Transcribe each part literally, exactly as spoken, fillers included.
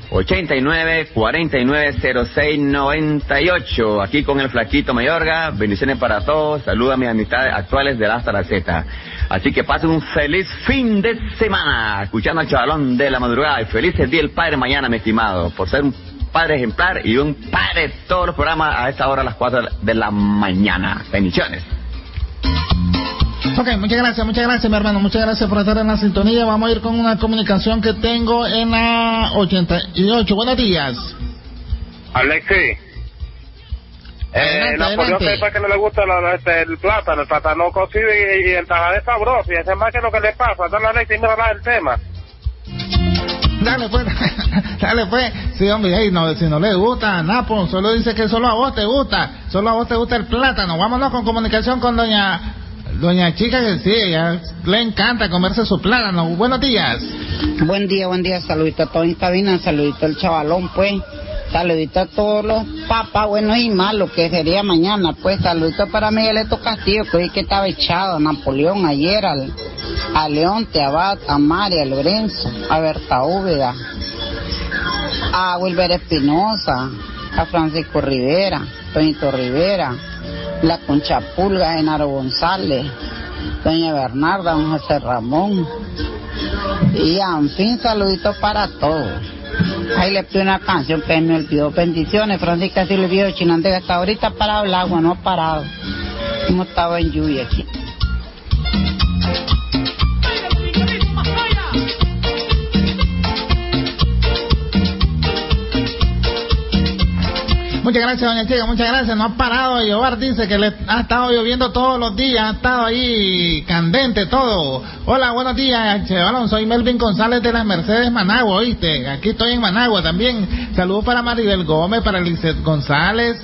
ochenta y nueve, cuarenta y nueve, cero seis, noventa y ocho. Aquí con el Flaquito Mayorga. Bendiciones para todos. Saludos a mis amistades actuales de la hasta la Z. Así que pasen un feliz fin de semana escuchando al Chavalón de la Madrugada. Y feliz el Día del Padre mañana, mi estimado, por ser un padre ejemplar y un padre de todos los programas a esta hora, a las cuatro de la mañana. Bendiciones. Ok, muchas gracias, muchas gracias, mi hermano, muchas gracias por estar en la sintonía. Vamos a ir con una comunicación que tengo en la ochenta y ocho. Buenos días. Alexi. Eh, Napoleón sepa que no le gusta la, este, el plátano, el plátano cocido y, y el tajada es sabroso, y ese es más que lo que le pasa. Dale, Alexi, mira el tema. Dale pues, dale pues. Sí, hombre, hey, no, si no le gusta, Napo, solo dice que solo a vos te gusta, solo a vos te gusta el plátano. Vámonos con comunicación con doña... Doña Chica, que sí, ella le encanta comerse su plátano. Buenos días. Buen día, buen día. Saludito a todos en cabina, saludito al Chavalón, pues. Saludito a todos los papás, buenos y malos, que sería mañana, pues. Saludito para Miguelito Castillo, que hoy que estaba echado, a Napoleón, ayer, al, a Leonte, a Abad, a María, a Lorenzo, a Berta Úbeda, a Wilber Espinosa, a Francisco Rivera, Tonito Rivera, la Concha Pulga, Genaro González, doña Bernarda, don José Ramón, y en fin, saluditos para todos. Ahí le pido una canción que me olvidó. Bendiciones, Francisca Silvio Chinandega, hasta ahorita parado el agua, no ha parado, como estaba en lluvia aquí. Muchas gracias, doña Chica, muchas gracias. No ha parado de llover, dice que le ha estado lloviendo todos los días, ha estado ahí candente todo. Hola, buenos días, Chevalón, soy Melvin González de las Mercedes Managua, ¿oíste? Aquí estoy en Managua también. Saludos para Maribel Gómez, para Lizeth González,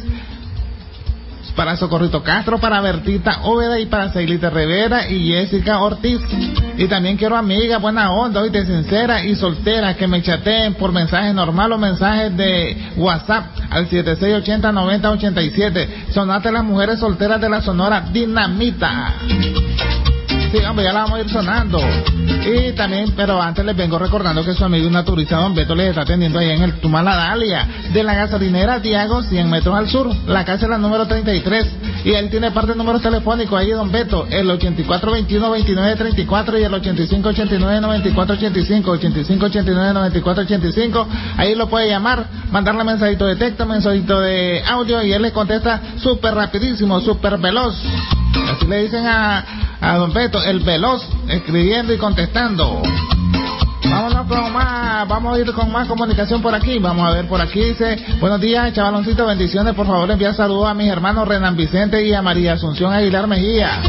para Socorrito Castro, para Bertita Óveda y para Ceilita Rivera y Jessica Ortiz. Y también quiero amigas buena onda, oíste, sincera y soltera, que me chateen por mensajes normal o mensajes de WhatsApp al siete seis ochenta noventa ochenta y siete. Sonate las mujeres solteras de la Sonora Dinamita. Sí, hombre, ya la vamos a ir sonando. Y también, pero antes les vengo recordando que su amigo naturalizado Don Beto les está atendiendo ahí en el Tumala Dalia, de la gasolinera Diago, cien metros al sur. La casa es la número treinta y tres. Y él tiene parte de números telefónicos ahí, Don Beto, el ochenta y cuatro veintiuno veintinueve treinta y cuatro y el ochenta y cinco ochenta y nueve noventa y cuatro ochenta y cinco, ochenta y cinco ochenta y nueve noventa y cuatro ochenta y cinco. Ahí lo puede llamar, mandarle mensajito de texto, mensajito de audio y él le contesta súper rapidísimo, súper veloz. Así le dicen a, a Don Beto, el veloz, escribiendo y contestando. Vámonos con más, vamos a ir con más comunicación por aquí. Vamos a ver por aquí, dice, buenos días, Chavaloncito, bendiciones, por favor enviar saludos a mis hermanos Renan Vicente y a María Asunción Aguilar Mejía.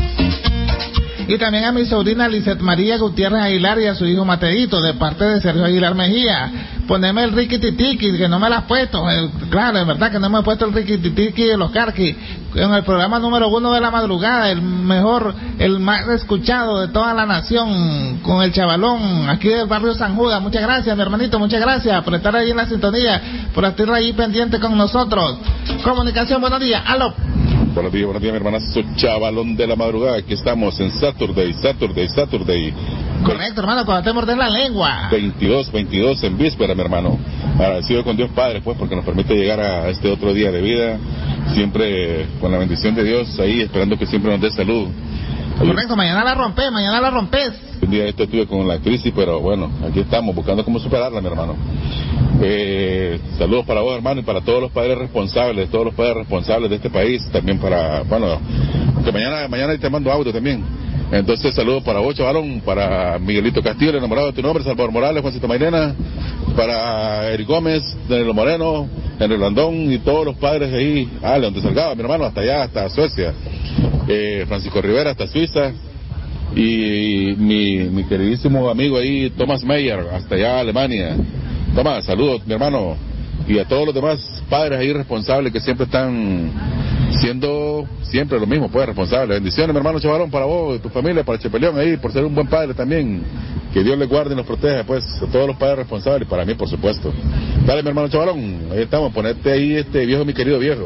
Y también a mi sobrina Lizeth María Gutiérrez Aguilar y a su hijo Mateito, de parte de Sergio Aguilar Mejía. Poneme el riquititiqui, que no me lo has puesto. Eh, claro, es verdad que no me he puesto el riquititiqui de los Carquis. En el programa número uno de la madrugada, el mejor, el más escuchado de toda la nación, con el Chavalón, aquí del barrio San Judas. Muchas gracias, mi hermanito, muchas gracias por estar ahí en la sintonía, por estar ahí pendiente con nosotros. Comunicación, buenos días, aló. Buenos días, buenos días, mi hermanazo Chavalón de la madrugada. Aquí estamos en Saturday, Saturday, Saturday. Correcto, hermano, cuando te mordes la lengua. veintidós, veintidós en víspera, mi hermano. Agradecido con Dios Padre, pues, porque nos permite llegar a este otro día de vida. Siempre con la bendición de Dios ahí, esperando que siempre nos dé salud. Correcto, mañana la rompes, mañana la rompes. Un día esto estuve con la crisis, pero bueno, aquí estamos buscando cómo superarla, mi hermano. Eh, saludos para vos, hermano, y para todos los padres responsables, todos los padres responsables de este país, también para, bueno, que mañana, mañana te mando audio también. Entonces, saludos para vos, Chavalón, para Miguelito Castillo, el enamorado de tu nombre, Salvador Morales, Juancito Mairena, para Eric Gómez, Danilo Moreno, Henry Landón y todos los padres ahí, ah, León de Salgado, mi hermano, hasta allá, hasta Suecia, eh, Francisco Rivera, hasta Suiza, y mi, mi queridísimo amigo ahí, Thomas Meyer, hasta allá, Alemania. Tomás, saludos, mi hermano, y a todos los demás padres ahí responsables que siempre están siendo siempre lo mismo, pues, responsables. Bendiciones, mi hermano Chavalón, para vos, tu familia, para Chepeleón ahí, por ser un buen padre también. Que Dios les guarde y nos proteja, pues, a todos los padres responsables, y para mí, por supuesto. Dale, mi hermano Chavalón, ahí estamos, ponete ahí este viejo, mi querido viejo.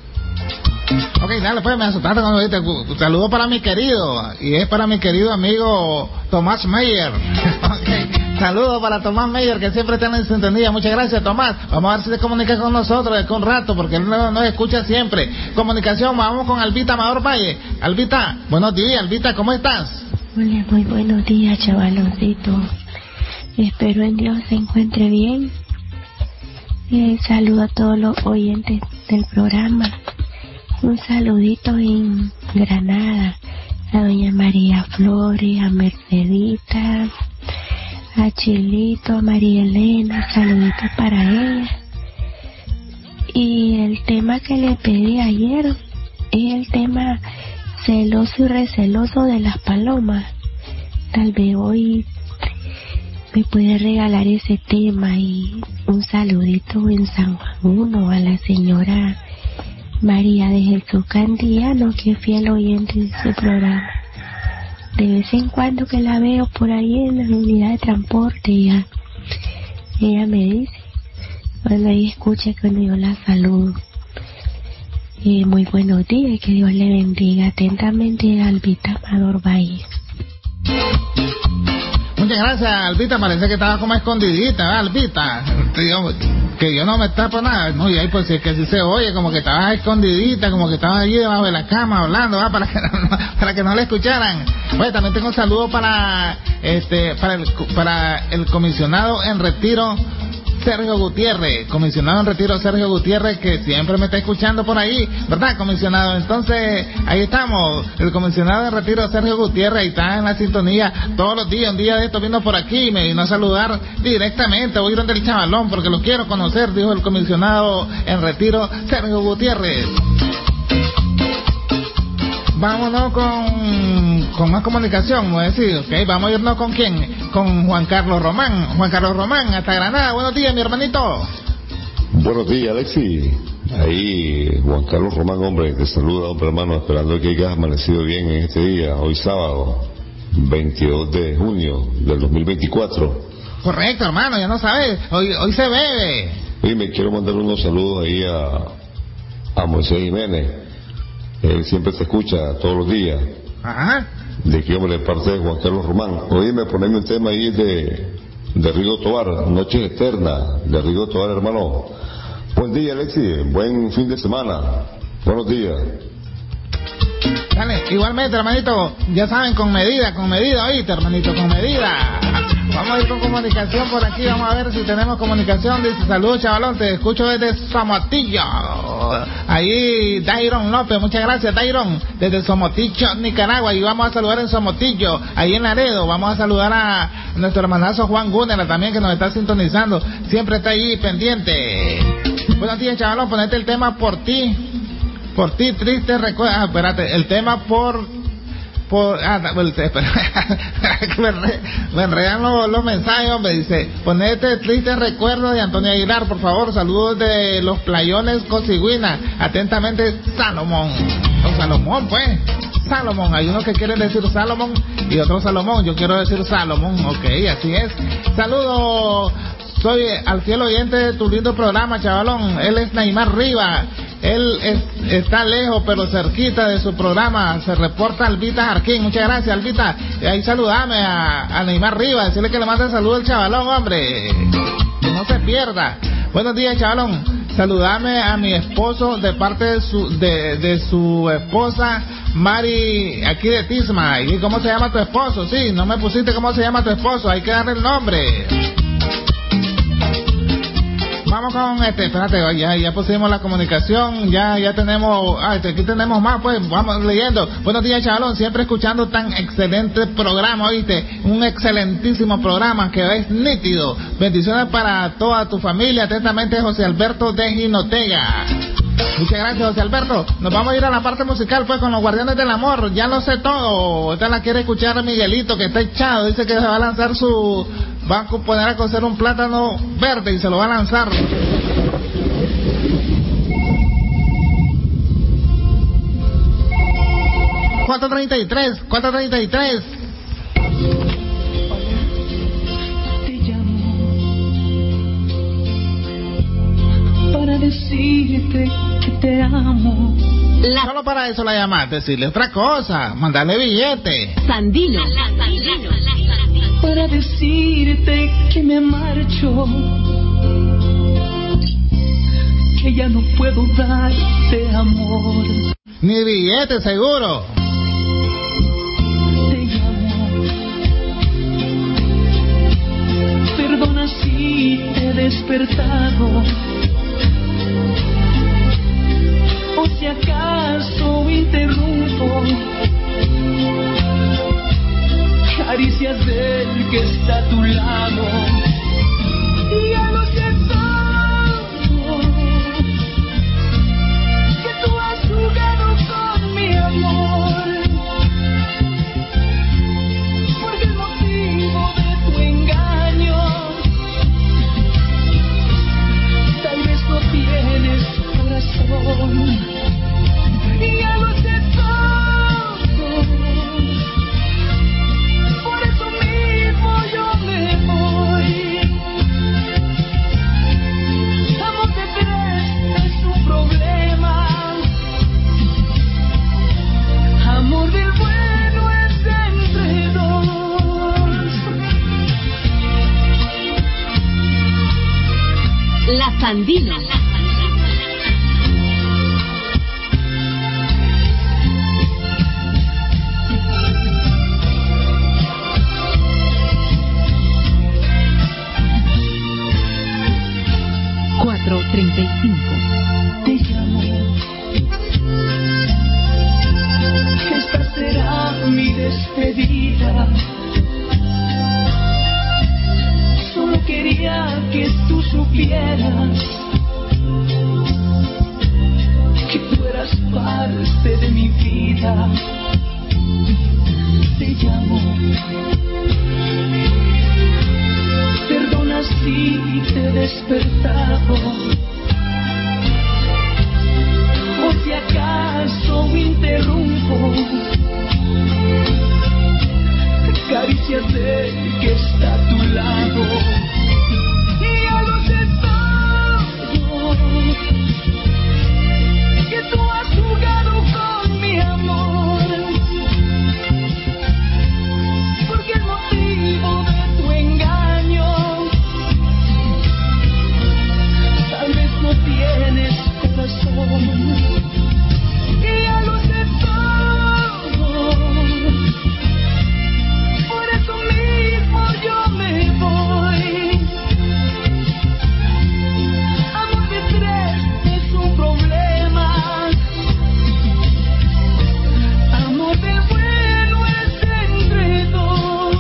Ok, dale, pues, me asustaste cuando dijiste, un saludo para mi querido, y es para mi querido amigo Tomás Meyer. Ok. Saludos para Tomás Meyer, que siempre está en sintonía. Muchas gracias, Tomás. Vamos a ver si se comunica con nosotros de un rato, porque él no nos escucha siempre. Comunicación, vamos con Albita Amador Valle. Albita, buenos días, Albita, ¿cómo estás? Hola, muy buenos días, chavaloncito. Espero en Dios se encuentre bien. Eh, saludo a todos los oyentes del programa. Un saludito en Granada a doña María Flores, a Mercedita, a Chilito, a María Elena, saluditos para ella. Y el tema que le pedí ayer es el tema celoso y receloso de las palomas. Tal vez hoy me puede regalar ese tema. Y un saludito en San Juan uno a la señora María de Jesús Candiano, que es fiel oyente de su programa. De vez en cuando que la veo por ahí en la unidad de transporte, ella, ella me dice, cuando ella escucha que yo la saludo. Y muy buenos días y que Dios le bendiga. Atentamente, Albita Amador Valle. Muchas gracias, Albita. Parece que estaba como escondidita, ¿verdad, Albita? Que yo no me tapo nada. No, y ahí pues es que si se oye como que estabas escondidita, como que estabas allí debajo de la cama hablando, ¿verdad? Para que no, para que no le escucharan. Bueno, también tengo un saludo para este para el para el comisionado en retiro, Sergio Gutiérrez, comisionado en retiro Sergio Gutiérrez, que siempre me está escuchando por ahí, ¿verdad, comisionado? Entonces, ahí estamos, el comisionado en retiro Sergio Gutiérrez, ahí está en la sintonía todos los días. Un día de esto vino por aquí y me vino a saludar directamente, oyeron del chavalón, porque lo quiero conocer, dijo el comisionado en retiro Sergio Gutiérrez. Vámonos con, con más comunicación, voy a decir, ok, vamos a irnos con quién, con Juan Carlos Román. Juan Carlos Román, hasta Granada. Buenos días, mi hermanito. Buenos días, Alexi. Ahí, Juan Carlos Román, hombre, te saluda, hombre, hermano, esperando que hayas amanecido bien en este día, hoy sábado, veintidós de junio del dos mil veinticuatro. Correcto, hermano, ya no sabes, hoy, hoy se bebe. Oye, me quiero mandar unos saludos ahí a, a Moisés Jiménez. Él siempre te escucha todos los días. Ajá. De que hombre, de parte de Juan Carlos Román. Oíme, poneme un tema ahí de, de Rigo Tobar, Noches Eternas, de Rigo Tobar, hermano. Buen día, Alexi, buen fin de semana. Buenos días. Dale, igualmente, hermanito, ya saben, con medida, con medida, oíste, hermanito, con medida. Vamos a ir con comunicación por aquí, vamos a ver si tenemos comunicación. Dice, saludos, chavalón, te escucho desde Somotillo. Ahí, Dairon López, muchas gracias, Dairon, desde Somotillo, Nicaragua. Y vamos a saludar en Somotillo, ahí en Laredo. Vamos a saludar a nuestro hermanazo Juan Gúnera también, que nos está sintonizando. Siempre está ahí pendiente. Buenos días, chavalón, ponete el tema Por Ti. Por ti, triste recuerdo. Ah, espérate, el tema por. por ah, espera, me, enre, me enredan los, los mensajes, hombre. Dice: ponete triste recuerdo de Antonio Aguilar, por favor. Saludos de los Playones Cosigüina. Atentamente, Salomón. O Salomón, pues. Salomón. Hay unos que quieren decir Salomón y otros Salomón. Yo quiero decir Salomón. Ok, así es. Saludos. Soy al fiel oyente de tu lindo programa, chavalón. Él es Neymar Rivas. Él es, está lejos, pero cerquita de su programa. Se reporta Albita Jarquín. Muchas gracias, Albita. Y ahí saludame a, a Neymar Rivas. Decirle que le mande saludos al chavalón, hombre. Que no se pierda. Buenos días, chavalón. Saludame a mi esposo de parte de su, de, de su esposa Mari, aquí de Tisma. ¿Y cómo se llama tu esposo? Sí, no me pusiste cómo se llama tu esposo. Hay que darle el nombre. Vamos con este, espérate, ya, ya pusimos la comunicación, ya, ya tenemos, ah, aquí tenemos más, pues, vamos leyendo. Buenos días, chavalón, siempre escuchando tan excelente programa, oíste, un excelentísimo programa que es nítido. Bendiciones para toda tu familia, atentamente José Alberto de Jinotega. Muchas gracias, José Alberto. Nos vamos a ir a la parte musical, pues, con los Guardianes del Amor. Ya lo sé todo. Esta la quiere escuchar Miguelito, que está echado. Dice que se va a lanzar su... va a poner a cocer un plátano verde y se lo va a lanzar. cuatro treinta y tres, cuatro treinta y tres. Para decirte que te amo. La... Solo para eso la llamaste, decirle otra cosa, mandarle billete. Sandino. La, la, la, la, la, la. para decirte que me marcho, que ya no puedo darte amor. Ni billete seguro. Te llamo, perdona si te he despertado, o si acaso interrumpo caricias del que está a tu lado. Y ya lo siento, que tú has jugado con mi amor, porque el motivo de tu engaño tal vez no tienes corazón. Y ya lo sé todo, por eso mismo yo me voy. Amor de tres es un problema, amor del bueno es entre dos. La Sandina. cuatro treinta y cinco. Te llamo, esta será mi despedida. Solo quería que tú supieras que tú eras parte de mi vida. Te llamo, perdona si te he despertado, o si acaso interrumpo caricias del que está a tu lado. Y ya lo sé todo, que tú has jugado con mi amor, porque el motivo de tu engaño tal vez no tienes corazón. Y ya lo sé todo, por eso mismo yo me voy. Amor de tres es un problema, amor del bueno es entre dos.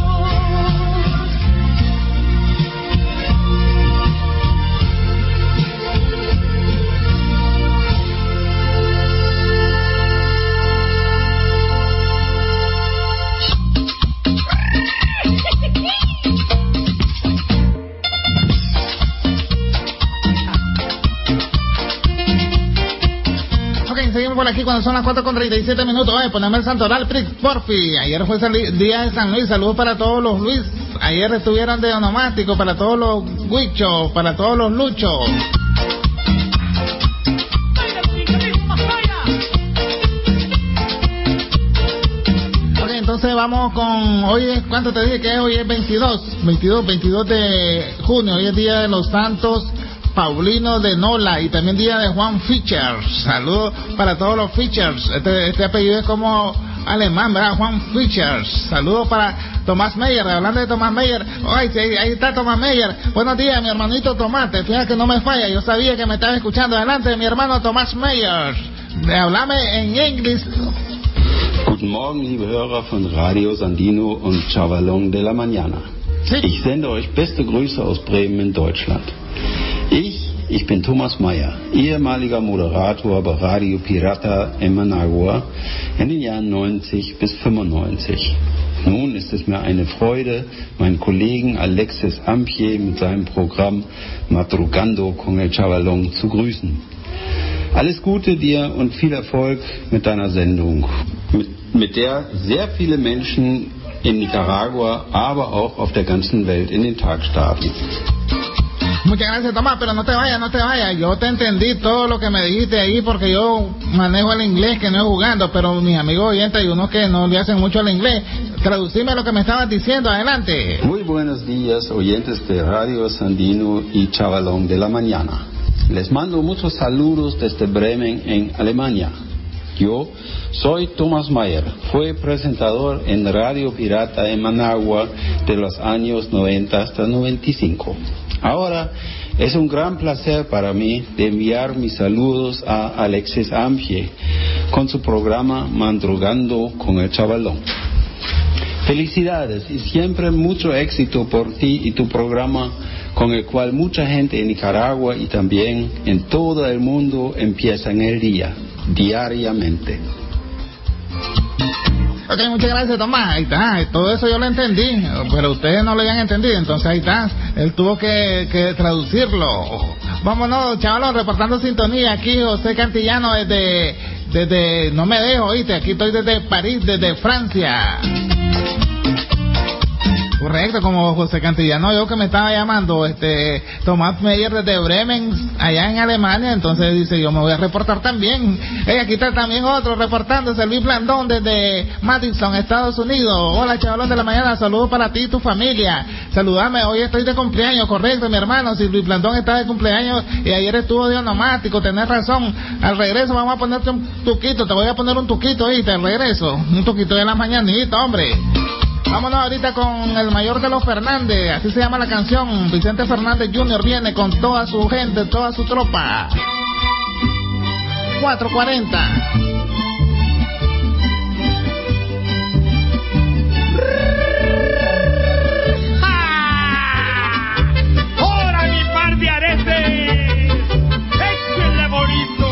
Ok, seguimos por aquí cuando son las cuatro con treinta y siete minutos. Oye, poneme el santoral, Prix, porfi. Ayer fue el día de San Luis. Saludos para todos los Luis. Ayer estuvieron de onomástico, para todos los Huichos, para todos los Luchos. Ok, entonces vamos con... Hoy es, ¿cuánto te dije que es? Hoy es veintidós, veintidós, veintidós de junio. Hoy es Día de los Santos Paulino de Nola y también día de Juan Fischer. Saludos para todos los Fischers. Este, este apellido es como alemán, ¿verdad? Juan Fischer. Saludos para Tomás Meyer. Hablando de Tomás Meyer, ay, sí, ahí está Tomás Meyer. Buenos días, mi hermanito Tomate. Fíjate que no me falla. Yo sabía que me estaba escuchando. Adelante, mi hermano Tomás Meyer. Háblame en inglés. Guten Morgen, liebe Hörer von Radio Sandino und Chavalón de la Mañana. Sí. Ich sende euch beste Grüße aus Bremen in Deutschland. Ich, ich bin Thomas Meyer, ehemaliger Moderator bei Radio Pirata in Managua in den Jahren neunzig bis fünfundneunzig. Nun ist es mir eine Freude, meinen Kollegen Alexis Ampier mit seinem Programm Madrugando con el Chavalón zu grüßen. Alles Gute dir und viel Erfolg mit deiner Sendung, mit, mit der sehr viele Menschen in Nicaragua, aber auch auf der ganzen Welt in den Tag starten. Muchas gracias, Tomás, pero no te vayas, no te vayas. Yo te entendí todo lo que me dijiste ahí porque yo manejo el inglés, que no es jugando, pero mis amigos oyentes hay unos que no le hacen mucho al inglés. traducirme lo que me estabas diciendo. Adelante. Muy buenos días, oyentes de Radio Sandino y Chavalón de la Mañana. Les mando muchos saludos desde Bremen, en Alemania. Yo soy Thomas Mayer, fui presentador en Radio Pirata en Managua de los años noventa hasta noventa y cinco. Ahora es un gran placer para mí de enviar mis saludos a Alexis Amgie con su programa Madrugando con el Chavalón. Felicidades y siempre mucho éxito por ti y tu programa, con el cual mucha gente en Nicaragua y también en todo el mundo empieza en el día, diariamente. Ok, muchas gracias, Tomás. Ahí está, todo eso yo lo entendí, pero ustedes no lo habían entendido, entonces ahí está, él tuvo que, que traducirlo. Vámonos, chavalos, reportando sintonía. Aquí José Cantillano desde, desde, no me dejo, oíste, aquí estoy desde París, desde Francia. Correcto, como José Cantillano, yo que me estaba llamando, este, Tomás Meyer desde Bremen, allá en Alemania, entonces dice, yo me voy a reportar también. Hey, aquí está también otro reportándose, Luis Blandón desde Madison, Estados Unidos. Hola, chavalón de la mañana, saludos para ti y tu familia. Saludame, hoy estoy de cumpleaños, correcto, mi hermano, si Luis Blandón está de cumpleaños y ayer estuvo de onomático, tenés razón. Al regreso vamos a ponerte un tuquito, te voy a poner un tuquito, ¿viste? Al regreso, un tuquito de la mañanita, hombre. Vámonos ahorita con el mayor de los Fernández, así se llama la canción. Vicente Fernández junior viene con toda su gente, toda su tropa. cuatro cuarenta. ¡Ahora mi par de aretes! ¡Échenle bonito!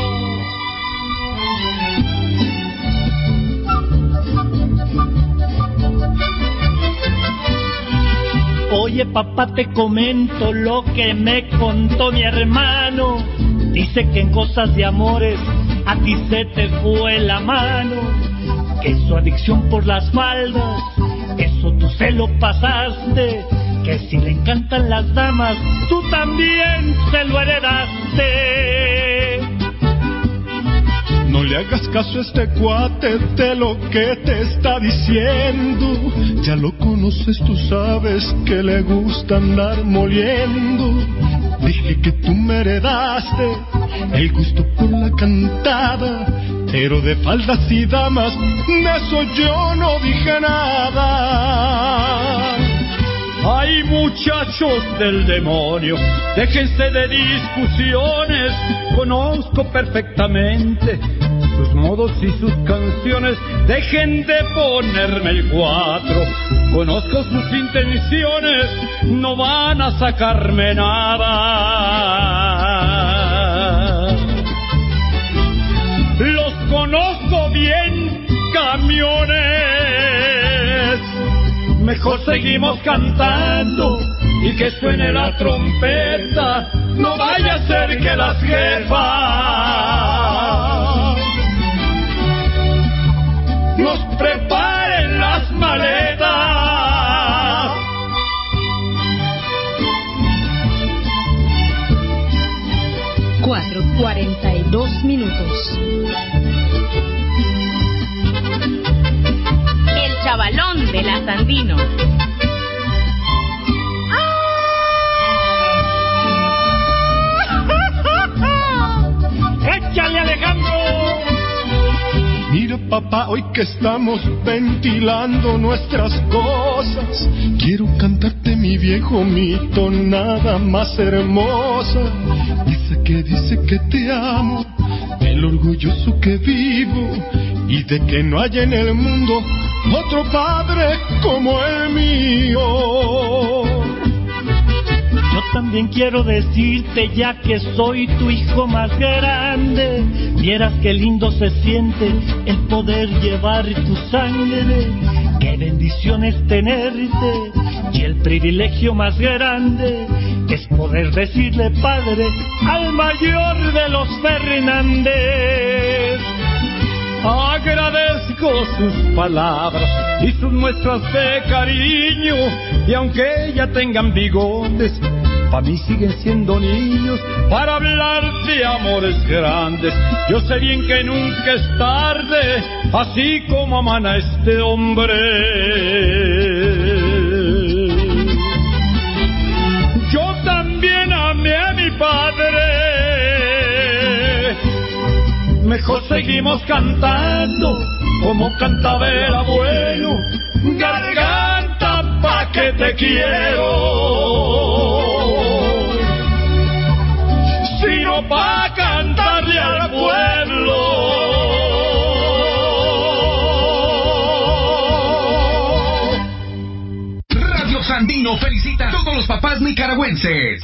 Oye, papá, te comento lo que me contó mi hermano. Dice que en cosas de amores a ti se te fue la mano, que su adicción por las faldas, eso tú se lo pasaste, que si le encantan las damas, tú también se lo heredaste. No le hagas caso a este cuate de lo que te está diciendo. Ya lo conoces, tú sabes que le gusta andar moliendo. Dije que tú me heredaste el gusto por la cantada, pero de faldas y damas, de eso yo no dije nada. Ay, muchachos del demonio, déjense de discusiones. Conozco perfectamente sus modos y sus canciones. Dejen de ponerme el cuatro. Conozco sus intenciones, no van a sacarme nada. Los conozco bien, camiones. Mejor seguimos cantando y que suene la trompeta. No vaya a ser que las jefas nos preparen las maletas. Cuatro cuarenta y dos minutos. El chavalón de la Sandino. ¡Échale, Alejandro! Mira, papá, hoy que estamos ventilando nuestras cosas, quiero cantarte mi viejo mito, nada más hermosa. Dice que dice que te amo, el orgulloso que vivo, y de que no hay en el mundo otro padre como el mío. Yo también quiero decirte, ya que soy tu hijo más grande, vieras qué lindo se siente el poder llevar tu sangre. Qué bendición es tenerte, y el privilegio más grande es poder decirle padre al mayor de los Fernández. Agradezco sus palabras y sus muestras de cariño, y aunque ya tengan bigotes, para mí siguen siendo niños, para hablar de amores grandes. Yo sé bien que nunca es tarde, así como amana este hombre. Yo también amé a mi padre, mejor seguimos cantando como cantaba el abuelo. Garganta, pa' que te quiero, sino pa' cantarle al pueblo. Radio Sandino felicita a todos los papás nicaragüenses.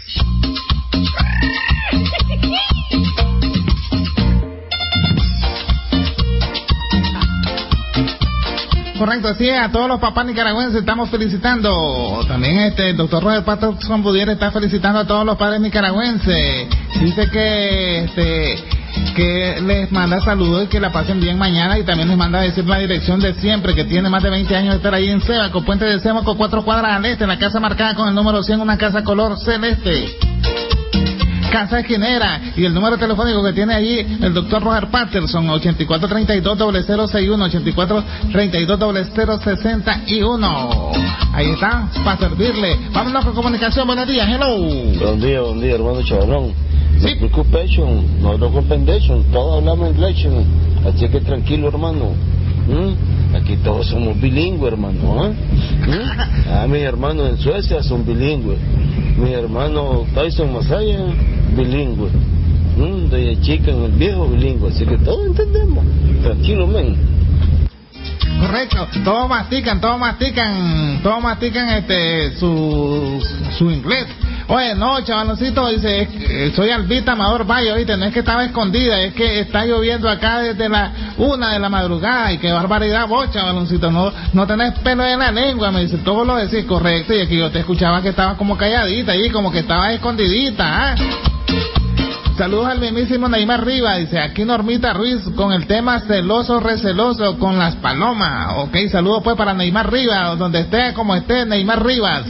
Correcto, así es, a todos los papás nicaragüenses estamos felicitando. También este el doctor Robert Patterson Budier está felicitando a todos los padres nicaragüenses. Dice que este que les manda saludos y que la pasen bien mañana, y también les manda a decir la dirección de siempre, que tiene más de veinte años de estar ahí en Sébaco, Puente de Sébaco, cuatro cuadras al este, en la casa marcada con el número cien, una casa color celeste. Casa Esquinera, y el número telefónico que tiene allí el doctor Roger Patterson, ochenta y cuatro treinta y dos cero cero sesenta y uno, ochenta y cuatro treinta y dos cero cero sesenta y uno. Ahí está, para servirle. Vámonos con comunicación, buenos días, hello. Buen día, buen día, hermano Chavalón. Sí. No preocupación, no preocupación, todos hablamos inglés, así que tranquilo, hermano. ¿Mm? Aquí todos somos bilingües, hermano. ¿eh? ¿Mm? Ah, mis hermanos en Suecia son bilingües. Mi hermano Tyson Masaya, bilingüe. ¿Mm? De chica en el viejo, bilingüe. Así que todos entendemos. Tranquilo, men. Correcto, todos mastican, todos mastican, todos mastican este su su inglés. Oye, no, chavaloncito, dice, eh, soy Albita Amador Valle, oíste, no es que estaba escondida, es que está lloviendo acá desde la una de la madrugada, y qué barbaridad vos, chavaloncito, no, no tenés pelo en la lengua, me dice, todo lo decís correcto, y aquí yo te escuchaba que estabas como calladita ahí, como que estabas escondidita, ¿ah? Saludos al mismísimo Neymar Rivas, dice, aquí Normita Ruiz con el tema celoso, receloso con las palomas. Ok, saludos pues para Neymar Rivas, donde esté, como esté, Neymar Rivas.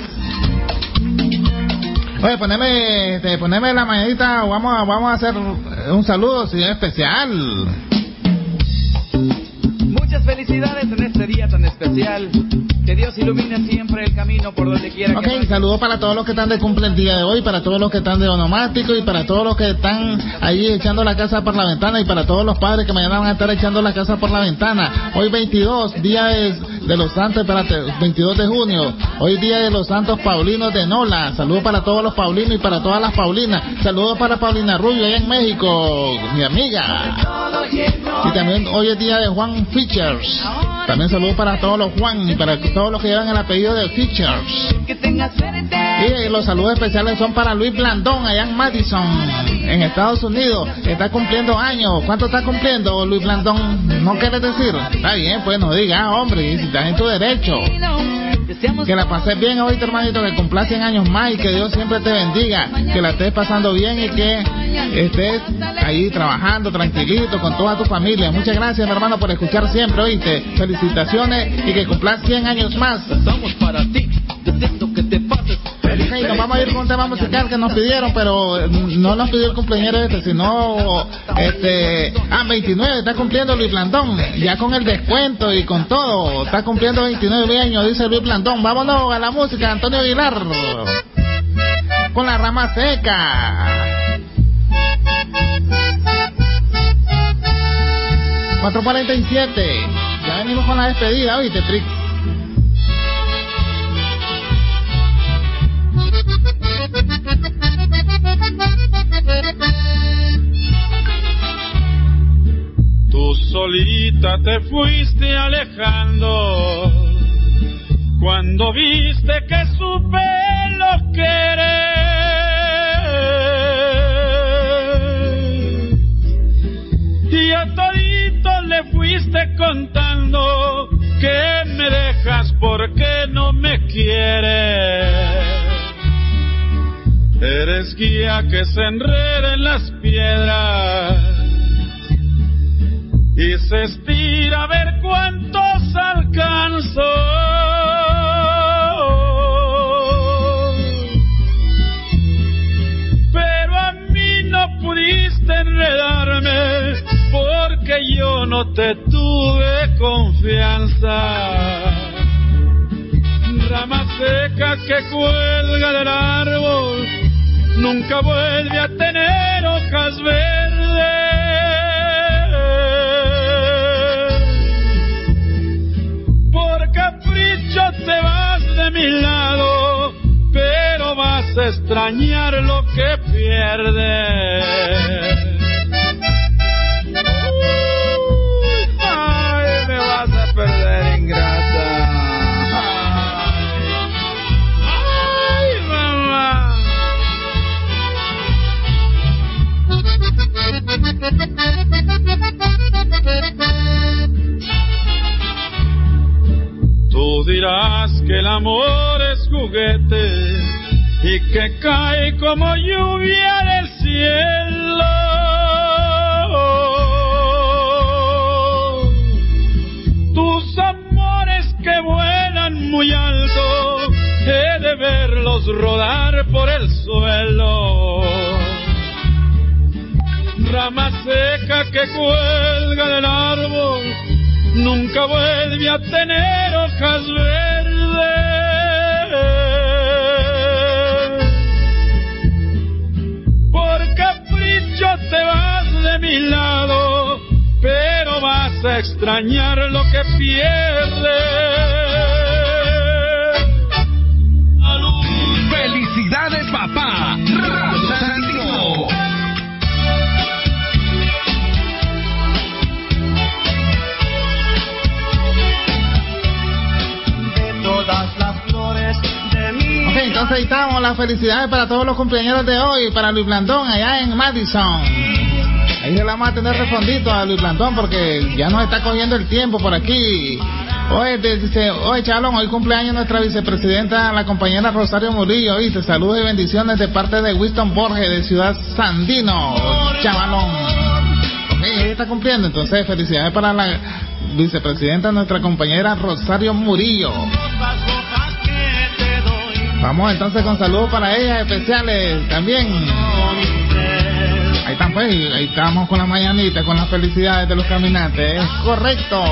Oye, poneme, este, poneme la mañanita, vamos a, vamos a hacer un saludo, sí, especial. Muchas felicidades en este día tan especial. Que Dios ilumine siempre el camino por donde quiera okay, que vaya. Ok, saludos para todos los que están de cumple el día de hoy, para todos los que están de onomástico, y para todos los que están ahí echando la casa por la ventana, y para todos los padres que mañana van a estar echando la casa por la ventana. Hoy veintidós, día de, de los santos, espérate, veintidós de junio, hoy día de los santos paulinos de Nola. Saludos para todos los paulinos y para todas las paulinas. Saludos para Paulina Rubio allá en México, mi amiga. Y también hoy es día de Juan Features. También saludos para todos los Juan y para todos los que llevan el apellido de Features. Y los saludos especiales son para Luis Blandón allá en Madison, en Estados Unidos. Está cumpliendo años. ¿Cuánto está cumpliendo Luis Blandón? ¿No quieres decir? Está bien, pues no digas, hombre, si estás en tu derecho. Que la pases bien hoy, hermanito, que cumplas cien años más, y que Dios siempre te bendiga, que la estés pasando bien y que estés ahí trabajando tranquilito con toda tu familia. Muchas gracias, mi hermano, por escuchar siempre, oíste. Felicitaciones y que cumplas cien años más. Estamos para ti, deseando que te pases. Okay, nos vamos a ir con un tema musical que nos pidieron, pero no nos pidió el cumpleañero este, sino este, ah, veintinueve, está cumpliendo Luis Blandón, ya con el descuento y con todo, está cumpliendo veintinueve años, dice Luis Blandón. Vámonos a la música, Antonio Aguilar, con La Rama Seca. cuatro cuarenta y siete, ya venimos con la despedida, oíste, Trix. Tú solita te fuiste alejando cuando viste que supe lo que eres, y a todito le fuiste contando que me dejas porque no me quieres. Eres guía que se enreda en las piedras y se estira a ver cuántos alcanzó. no te tuve confianza. Rama seca que cuelga del árbol nunca vuelve a tener hojas verdes. Por capricho te vas de mi lado, pero vas a extrañar lo que pierdes. Uy, ay, me vas a perder, ingrata. Ay, mamá. Tú dirás que el amor es juguete y que cae como lluvia del cielo. Tus amores que vuelan muy alto, he de verlos rodar por el suelo. Rama seca que cuelga del árbol nunca vuelve a tener hojas verdes. Por capricho te vas de mi lado, pero vas a extrañar lo que pierdes. ¡Felicidades, papá! Radio Sandino. Ok, entonces ahí estamos, las felicidades para todos los cumpleaños de hoy, para Luis Blandón allá en Madison. Ahí se la vamos a tener respondito a Luis Blandón porque ya nos está cogiendo el tiempo por aquí. Oye, dice, oye, Chalón, hoy cumpleaños nuestra vicepresidenta, la compañera Rosario Murillo, y te saludos y bendiciones de parte de Winston Borges de Ciudad Sandino, chavalón. Ok, ella está cumpliendo, entonces felicidades para la vicepresidenta, nuestra compañera Rosario Murillo. Vamos entonces con saludos para ellas especiales también. Ahí están pues, ahí estamos con la mañanita, con las felicidades de los caminantes, es correcto.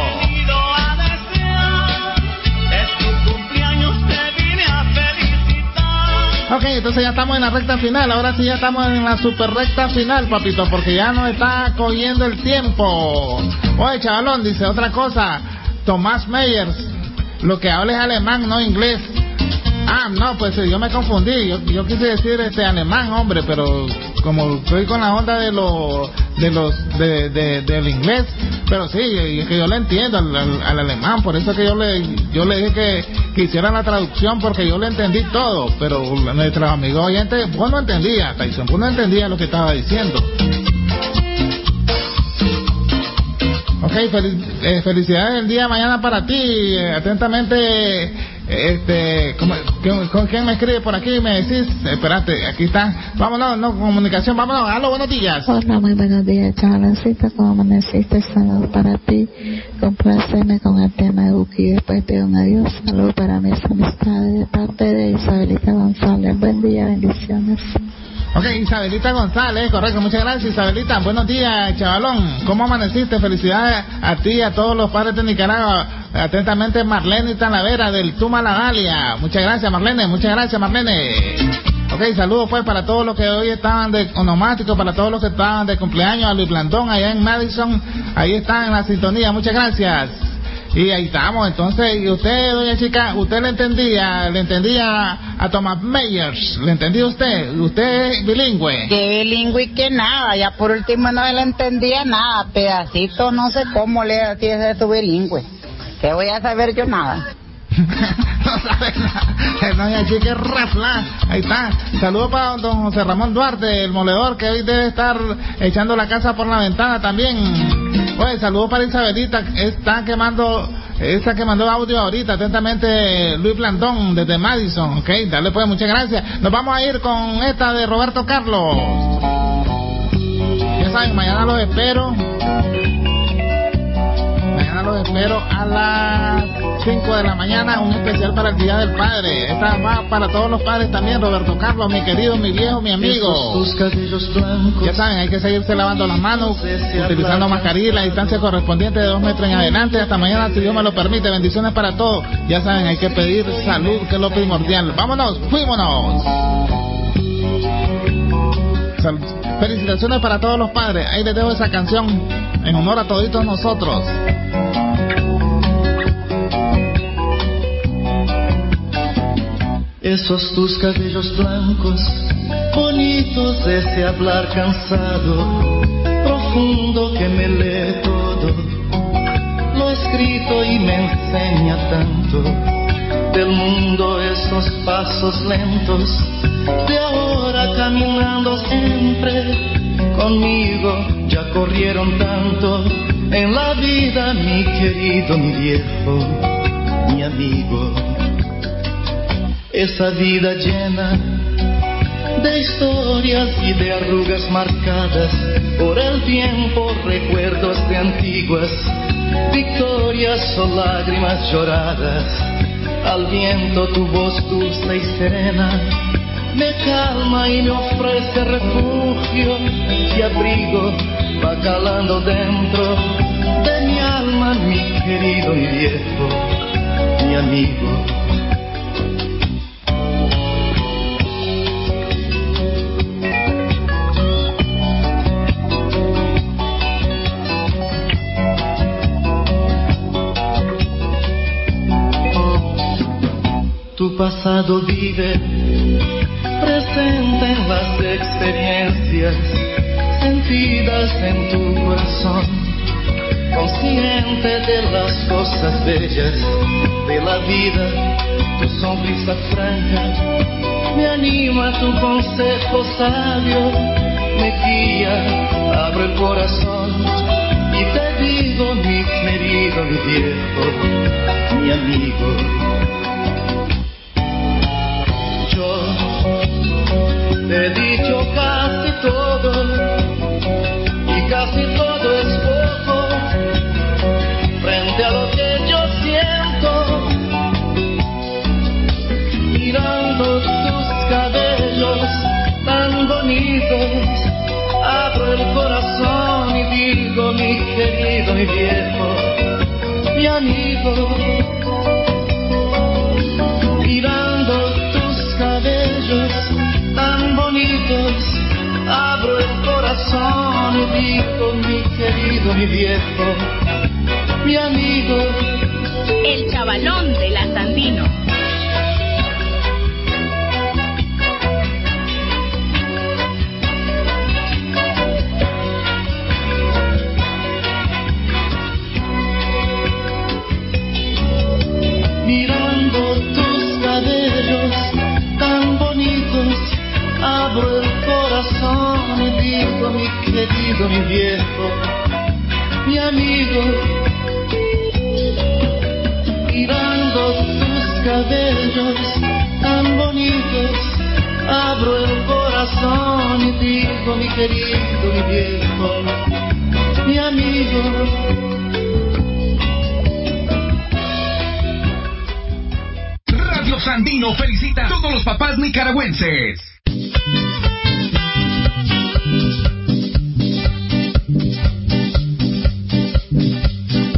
Ok, entonces ya estamos en la recta final, ahora sí ya estamos en la super recta final, papito, porque ya nos está cogiendo el tiempo. Oye, chavalón, dice otra cosa, Tomás Meyers, lo que habla es alemán, no inglés. Ah, no, pues yo me confundí, yo, yo quise decir este alemán, hombre, pero como estoy con la onda de los de los de, de, del inglés, pero sí, es que yo le entiendo al, al, al alemán, por eso que yo le yo le dije que, que hicieran la traducción porque yo le entendí todo, pero nuestros amigos oyentes, vos no entendías, Tyson, vos no entendías lo que estaba diciendo. Ok, fel, eh, felicidades el día de mañana para ti, eh, atentamente. Este, ¿cómo, ¿con, ¿con quién me escribe por aquí? Me decís, espérate, aquí está, vámonos, no, comunicación, vámonos, aló, buenos días. Hola, muy buenos días, chavancita, ¿cómo amaneciste? Saludos para ti, compláceme con el tema de Uki, después pido un adiós, saludos para mis amistades de parte de Isabelita González, buen día, bendiciones. Ok, Isabelita González, correcto, muchas gracias Isabelita, buenos días chavalón, ¿cómo amaneciste? Felicidades a ti y a todos los padres de Nicaragua, atentamente Marlene Talavera del Tuma La Galia, muchas gracias Marlene, muchas gracias Marlene. Ok, saludos pues para todos los que hoy estaban de onomático, para todos los que estaban de cumpleaños, a Luis Blandón allá en Madison, ahí están en la sintonía, muchas gracias. Y ahí estamos, entonces, y usted, doña chica, usted le entendía, le entendía a Tomás Meyers, ¿le entendía usted? ¿Usted es bilingüe? Que bilingüe que nada, ya por último no le entendía nada, pedacito, no sé cómo le hacía de tu bilingüe. ¿Qué voy a saber yo nada? No sabe nada. Doña chica es rafla. Ahí está. Saludos para don José Ramón Duarte, el moledor, que hoy debe estar echando la casa por la ventana también. Oye, saludos para Isabelita, está quemando, esa que mandó audio ahorita, atentamente Luis Blandón desde Madison, ok, dale pues, muchas gracias. Nos vamos a ir con esta de Roberto Carlos. Ya saben, mañana los espero. Mañana los espero a las cinco de la mañana, un especial para el Día del Padre. Esta va para todos los padres también, Roberto Carlos, mi querido, mi viejo, mi amigo. Ya saben, hay que seguirse lavando las manos, utilizando mascarilla y la distancia correspondiente de dos metros en adelante. Hasta mañana, si Dios me lo permite. Bendiciones para todos. Ya saben, hay que pedir salud, que es lo primordial. Vámonos, fuímonos. Sal- Felicitaciones para todos los padres. Ahí les dejo esa canción en honor a toditos nosotros. Esos tus cabellos blancos, bonitos, ese hablar cansado, profundo que me lee todo, lo escrito y me enseña tanto, del mundo esos pasos lentos, de ahora caminando siempre, conmigo ya corrieron tanto, en la vida mi querido, mi viejo, mi amigo. Esa vida llena de historias y de arrugas marcadas por el tiempo, recuerdos de antiguas victorias o lágrimas lloradas. Al viento tu voz dulce y serena me calma y me ofrece refugio y abrigo, va calando dentro de mi alma, mi querido, mi viejo, mi amigo. Tu pasado vive presente en las experiencias sentidas en tu corazón, consciente de las cosas bellas de la vida. Tu sonrisa franca me anima, tu consejo sabio me guía, abre el corazón y te digo, mi querido, mi viejo, mi amigo. Te he dicho casi todo y casi todo es poco frente a lo que yo siento, mirando tus cabellos tan bonitos, abro el corazón y digo, mi querido, mi viejo, mi amigo, mirando tus cabellos tan bonitos, abro el corazón y digo, mi querido, mi viejo, mi amigo. El chavalón del Andino. Mirando tus cabellos tan bonitos, abro el corazón y digo, mi querido, mi viejo, mi amigo. Mirando tus cabellos tan bonitos, abro el corazón y digo, mi querido, mi viejo, mi amigo. Radio Sandino felicita a todos los papás nicaragüenses.